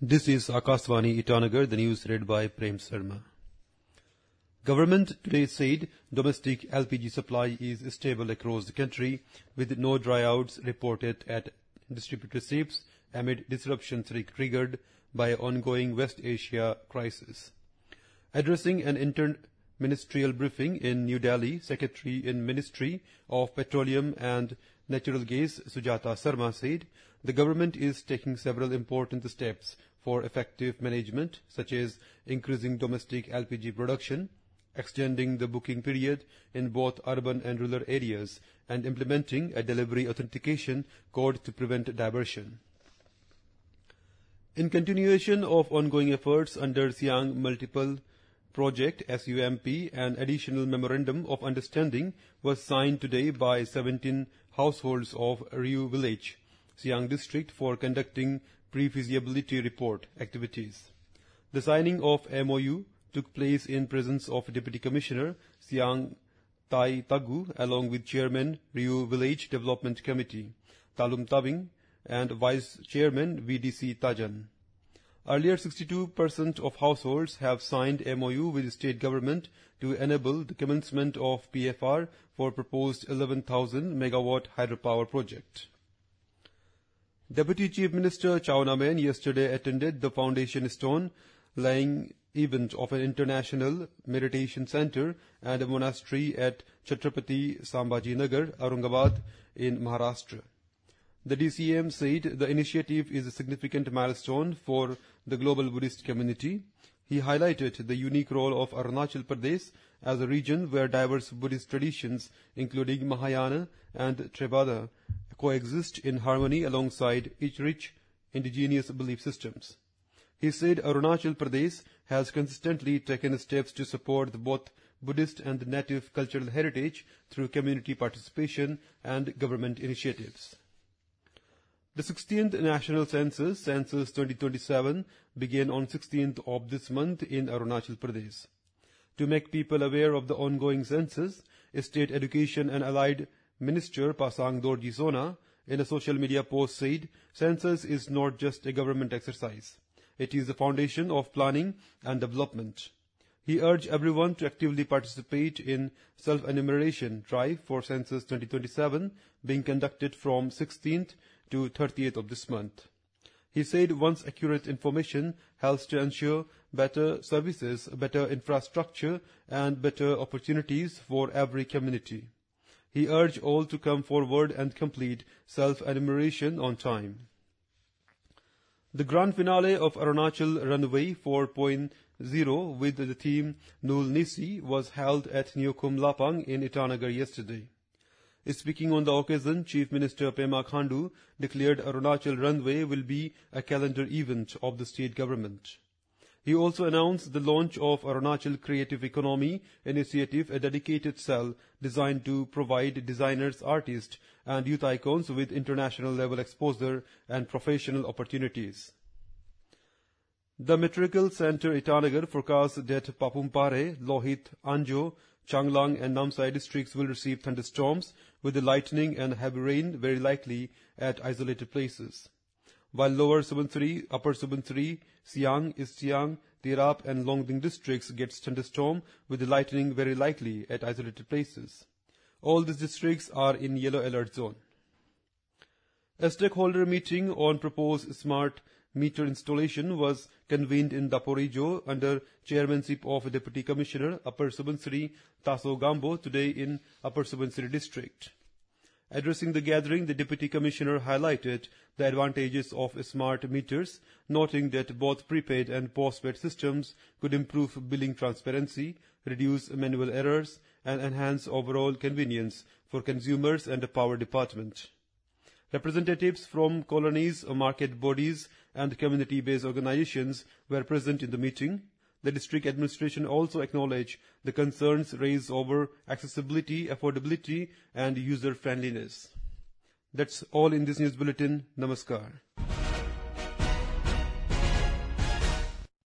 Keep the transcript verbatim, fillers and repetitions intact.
This is Akashvani Itanagar, the news read by Prem Sharma. Government today said domestic L P G supply is stable across the country, with no dryouts reported at distributorships amid disruptions triggered by ongoing West Asia crisis. Addressing an inter-ministerial briefing in New Delhi, Secretary in Ministry of Petroleum and Natural Gas Sujata Sharma said the government is taking several important steps for effective management, such as increasing domestic L P G production, extending the booking period in both urban and rural areas, and implementing a delivery authentication code to prevent diversion. In continuation of ongoing efforts under Siang Multiple Project S U M P, an additional memorandum of understanding was signed today by seventeen households of Riu village, Siang district, for conducting pre-feasibility report activities. The signing of M O U took place in presence of Deputy Commissioner Siang Tai Tagu along with Chairman Riu Village Development Committee Talum Tabing and Vice Chairman V D C Tajan. Earlier, sixty-two percent of households have signed M O U with the state government to enable the commencement of P F R for proposed eleven thousand megawatt hydropower project. Deputy Chief Minister Chawna Main yesterday attended the foundation stone laying event of an international meditation center and a monastery at Chhatrapati Sambhaji Nagar, Aurangabad in Maharashtra. The D C M said the initiative is a significant milestone for the global Buddhist community. He highlighted the unique role of Arunachal Pradesh as a region where diverse Buddhist traditions, including Mahayana and Theravada, coexist in harmony alongside each rich indigenous belief systems. He said Arunachal Pradesh has consistently taken steps to support both Buddhist and native cultural heritage through community participation and government initiatives. The sixteenth National Census, Census twenty twenty-seven, began on sixteenth of this month in Arunachal Pradesh. To make people aware of the ongoing census, State Education and Allied Minister Pasang Dorji Sona, in a social media post, said, "Census is not just a government exercise. It is the foundation of planning and development." He urged everyone to actively participate in self-enumeration drive for Census twenty twenty-seven, being conducted from sixteenth to thirtieth of this month. He said once accurate information helps to ensure better services, better infrastructure, and better opportunities for every community. He urged all to come forward and complete self-enumeration on time. The grand finale of Arunachal Runway four point oh with the theme Nul Nisi was held at Neokum Lapang in Itanagar yesterday. Speaking on the occasion, Chief Minister Pema Khandu declared Arunachal Runway will be a calendar event of the state government. He also announced the launch of Arunachal Creative Economy Initiative, a dedicated cell designed to provide designers, artists, and youth icons with international level exposure and professional opportunities. The Meteorological Center Itanagar forecasts that Papumpare, Lohit, Anjo, Changlang and Namsai districts will receive thunderstorms with the lightning and heavy rain very likely at isolated places, while Lower Subansiri, Upper Subansiri, Siang, East Siang, Tirap and Longding districts gets thunderstorm with the lightning very likely at isolated places. All these districts are in yellow alert zone. A stakeholder meeting on proposed smart meter installation was convened in Daporijo under chairmanship of Deputy Commissioner Upper Subansiri Taso Gambo today in Upper Subansiri district. Addressing the gathering, the Deputy Commissioner highlighted the advantages of smart meters, noting that both prepaid and postpaid systems could improve billing transparency, reduce manual errors, and enhance overall convenience for consumers and the power department. Representatives from colonies, market bodies, and community-based organizations were present in the meeting. The district administration also acknowledged the concerns raised over accessibility, affordability, and user-friendliness. That's all in this news bulletin. Namaskar.